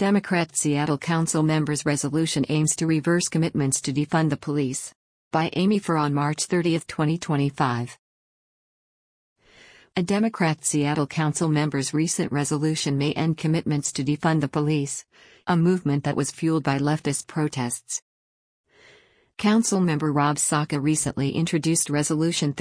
Democrat Seattle Council members' resolution aims to reverse commitments to defund the police. By Amy Farr on March 30, 2025. A Democrat Seattle Council member's recent resolution may end commitments to defund the police, a movement that was fueled by leftist protests. Councilmember Rob Saka recently introduced Resolution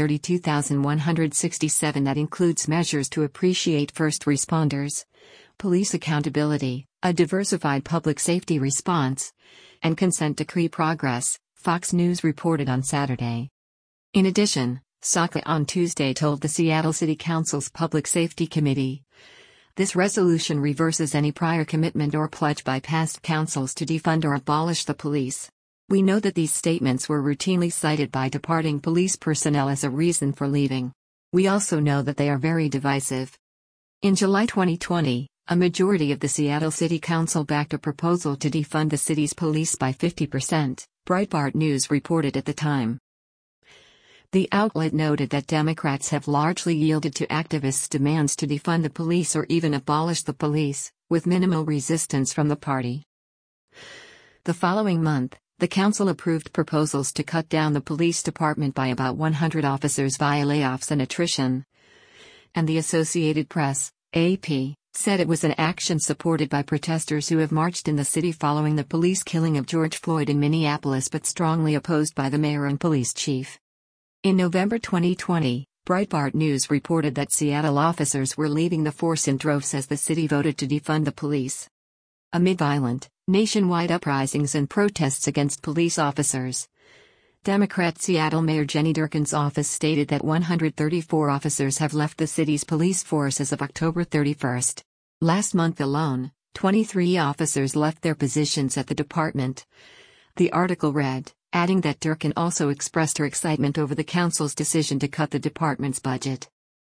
32,167 that includes measures to appreciate first responders, police accountability, a diversified public safety response, and consent decree progress, Fox News reported on Saturday. In addition, Saka on Tuesday told the Seattle City Council's Public Safety Committee, "This resolution reverses any prior commitment or pledge by past councils to defund or abolish the police. We know that these statements were routinely cited by departing police personnel as a reason for leaving. We also know that they are very divisive." In July 2020, a majority of the Seattle City Council backed a proposal to defund the city's police by 50%, Breitbart News reported at the time. The outlet noted that Democrats have largely yielded to activists' demands to defund the police or even abolish the police, with minimal resistance from the party. The following month, the council approved proposals to cut down the police department by about 100 officers via layoffs and attrition. And the Associated Press, AP, said it was an action supported by protesters who have marched in the city following the police killing of George Floyd in Minneapolis but strongly opposed by the mayor and police chief. In November 2020, Breitbart News reported that Seattle officers were leaving the force in droves as the city voted to defund the police. Amid violent, nationwide uprisings and protests against police officers, Democrat Seattle Mayor Jenny Durkan's office stated that 134 officers have left the city's police force as of October 31. Last month alone, 23 officers left their positions at the department. The article read, adding that Durkan also expressed her excitement over the council's decision to cut the department's budget.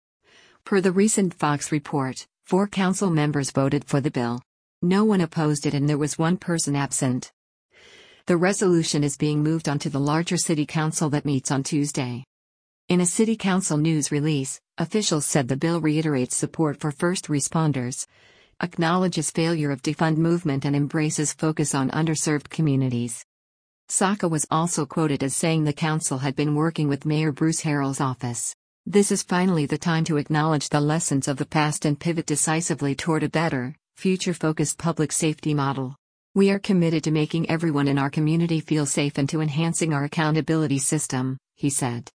Per the recent Fox report, 4 council members voted for the bill. No one opposed it and there was one person absent. The resolution is being moved onto the larger city council that meets on Tuesday. In a city council news release, officials said the bill reiterates support for first responders, acknowledges failure of defund movement and embraces focus on underserved communities. Saka was also quoted as saying the council had been working with Mayor Bruce Harrell's office. "This is finally the time to acknowledge the lessons of the past and pivot decisively toward a better, future-focused public safety model. We are committed to making everyone in our community feel safe and to enhancing our accountability system," he said.